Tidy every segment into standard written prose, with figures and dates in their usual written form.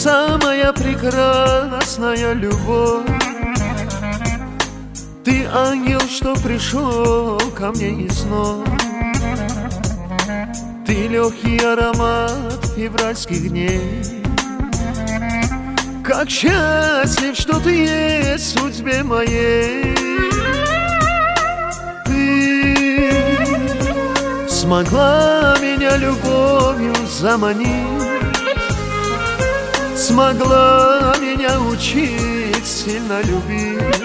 самая прекрасная любовь. Ты ангел, что пришел ко мне из снов. Ты легкий аромат февральских дней. Как счастлив, что ты есть в судьбе моей. Ты смогла меня любовью заманить, смогла меня учить сильно любить.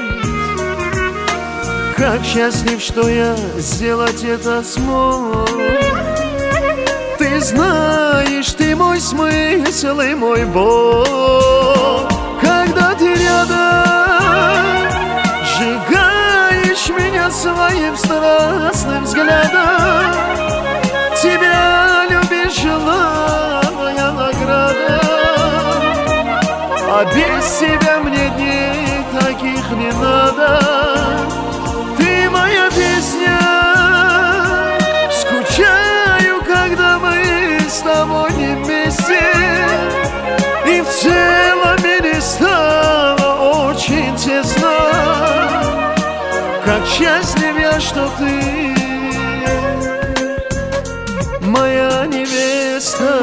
Как счастлив, что я сделать это смог. Ты знаешь, ты мой смысл и мой Бог. Когда ты рядом, сжигаешь меня своим страстным взглядом. Тебя любишь, желанная награда. А без тебя мне дней таких не надо. Ты моя песня, скучаю, когда мы с тобой не вместе. И в целом мире стало очень тесно. Как счастлив я, что ты моя невеста.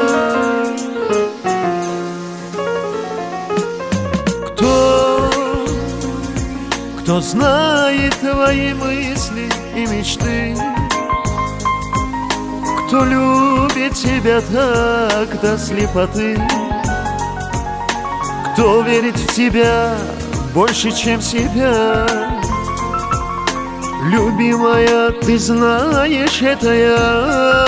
Кто знает твои мысли и мечты, кто любит тебя так до слепоты, кто верит в тебя больше, чем в себя. Любимая, ты знаешь, это я.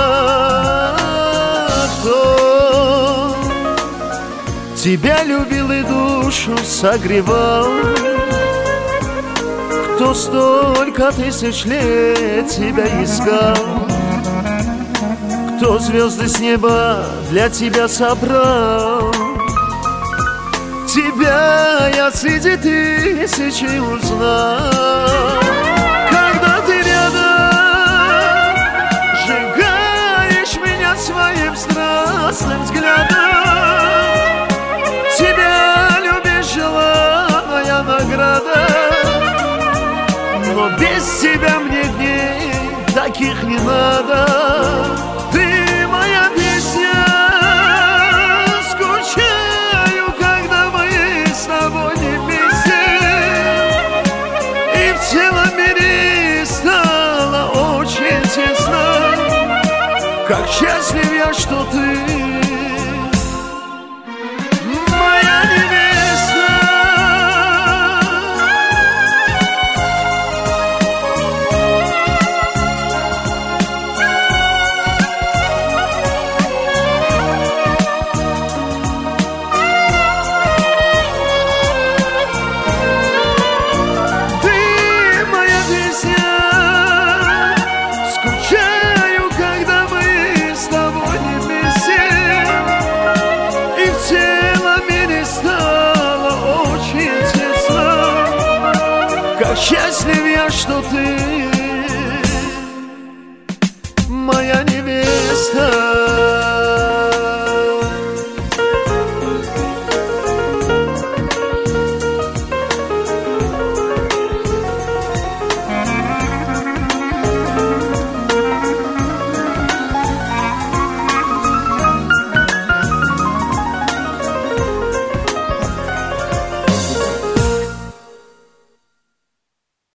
Кто тебя любил и душу согревал, кто столько тысяч лет тебя искал, кто звезды с неба для тебя собрал. Тебя я среди тысячи узнал. Когда ты рядом, сжигаешь меня своим страстным взглядом. Тебя любишь, желанная награда. Но без тебя мне дней таких не надо. Ты моя песня, скучаю, когда мы с тобой не вместе. И в целом мире стало очень тесно. Как счастлив я, что ты моя невеста. Как счастлив я, что ты